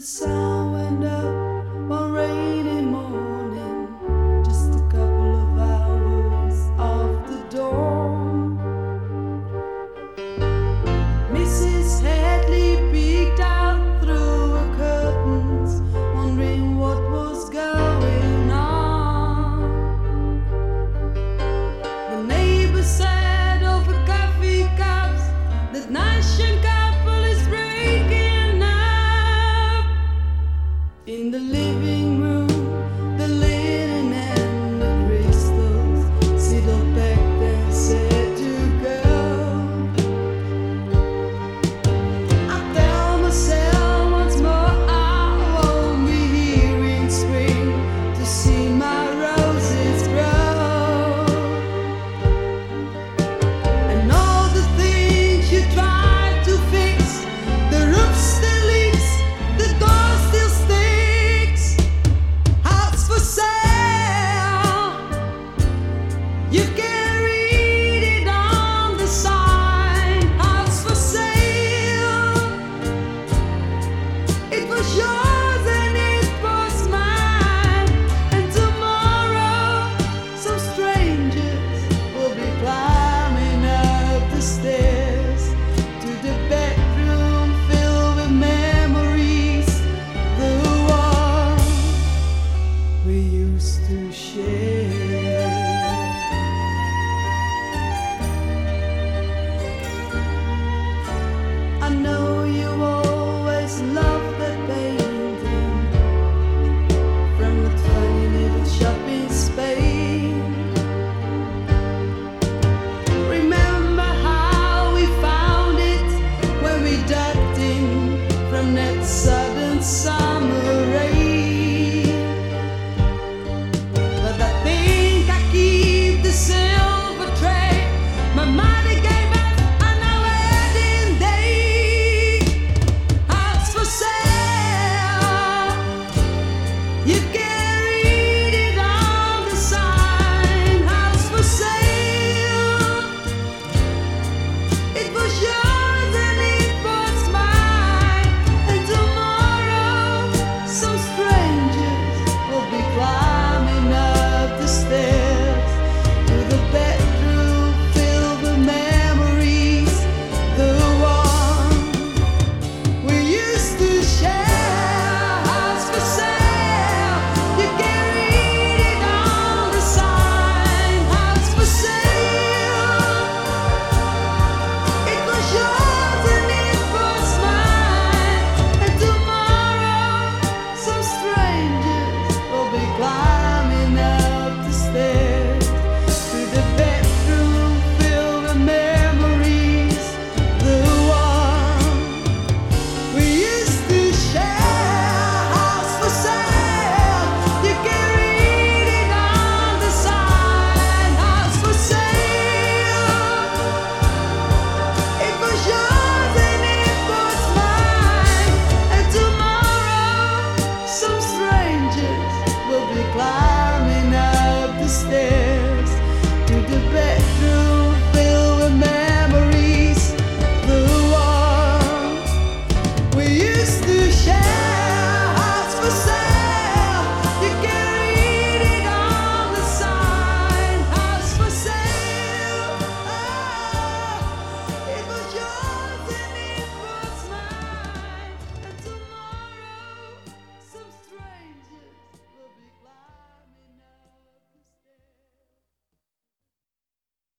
The sun went up one rainy morning, just a couple of hours after dawn. Mrs. Hadley peeked out through her curtains, wondering what was going on. The neighbor said over coffee cups that nice young couple is breaking up. In the living room, the linen and the crystals sit up back and said to go. I tell myself once more I won't be here in spring to see my roses grow. And all the things you tried to fix, the roof still leaks, the door still sticks. House for sale, you can read it on the sign. House for sale, it was yours and it was mine. And tomorrow some strangers will be climbing up the stairs to the bedroom filled with memories, the one we used to share. I know